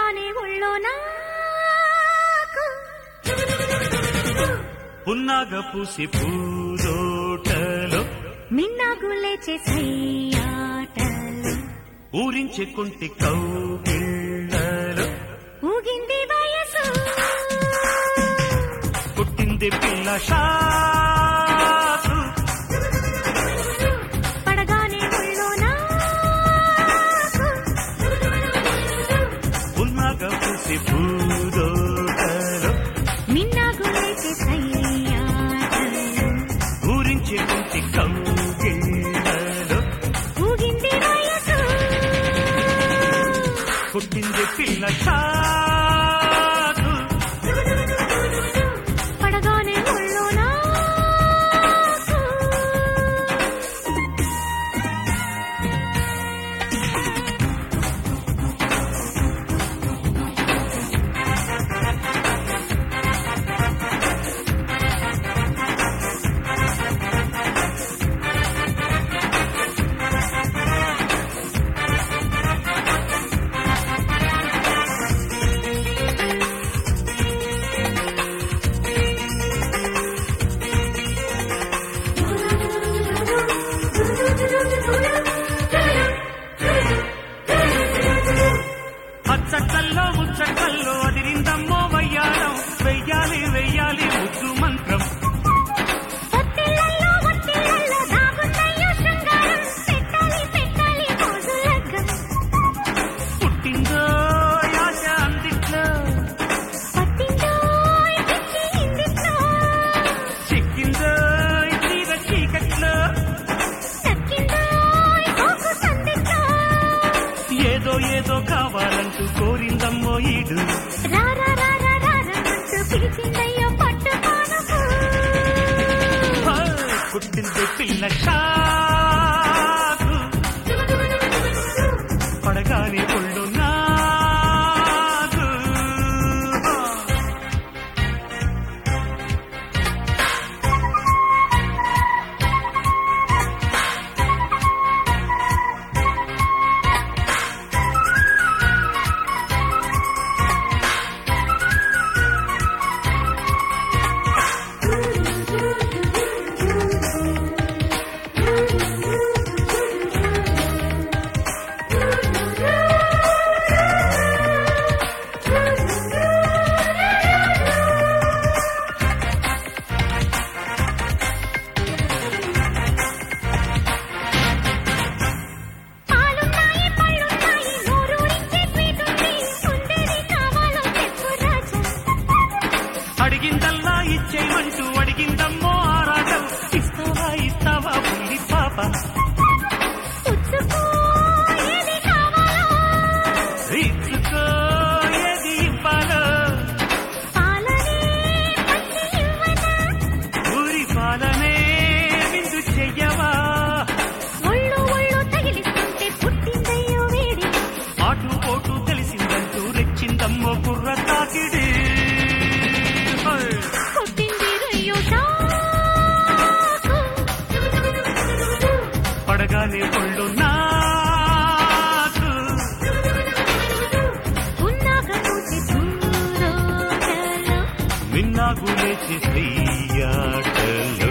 పడగానే ఒళ్ళో నాకు పున్నాగ పూసి పూదోటలో మిన్నాగు లేచే సయ్యాటలు ఊరించే కుంటి కౌగిళ్ళలో ఊగింది వయసు పుట్టింది పిల్ల షాకు పడగానే ఒళ్ళో నాకు పున్నాగ పూసి పూదోటలో మిన్నాగు లేచే సయ్యాటలు ఊరించే కుంటి కౌగిళ్ళలో ఊగింది వయసు పుట్టింది పిల్ల షాకు పడగానే ఒళ్ళో నాకు అచ్చకల్లో ముచ్చకల్లో అదిరిందమ్మో వయ్యారం వెయ్యాలి వెయ్యాలి ముద్దు మంత్రం ఒత్తిళ్ళల్లో ఒత్తిళ్ళల్లో దాగున్నయ్యో శృంగారం పెట్టాలి పెట్టాలి మోజు లగ్గం పుట్టిందో యాశ అందిట్లో పట్టిందో పిచ్చి ఇందిట్లో చిక్కిందో తీర చీకట్లో తక్కిందో సోకు సందిట్లో ఏదో ఏదో కావాలంటూ కోరిందమ్మో ఈడు రారా రారా రారమంటూ పిలిచిందయ్యో పట్టు పానపు పుట్టింది పిల్ల షాకు పడగానే ఒళ్ళు నాకు పాలున్నాయి పళ్ళున్నాయి నోరూరించే స్వీట్ ఉంది ఉండేది కావాలో చెప్పు రాజా అడిగిందల్లా ఇచ్చేయమంటూ అడిగిందమ్మో ఆరాటం ఇస్తావా ఇస్తావా బుల్లి పాప పుచ్చుకో ఏది కావాలో ఇచ్చుకో ఏది ఇవ్వాలో పాలనే పచ్చి ఇవ్వనా ఊరి పాలనే విందు చెయ్యవా ఒళ్ళు ఒళ్ళు తగిలిస్తుంటే పుట్టిందయ్యో వేడి ఆటు పోటు తెలిసిందంటూ రెచ్చిందమ్మో కుర్ర తాకిడి పుట్టింది రయ్యో షాకు పడగానే ఒళ్ళు నాకు ఉన్నాక చూసి దూరోటలో మిన్నాగు లేచి చెయ్యాటలో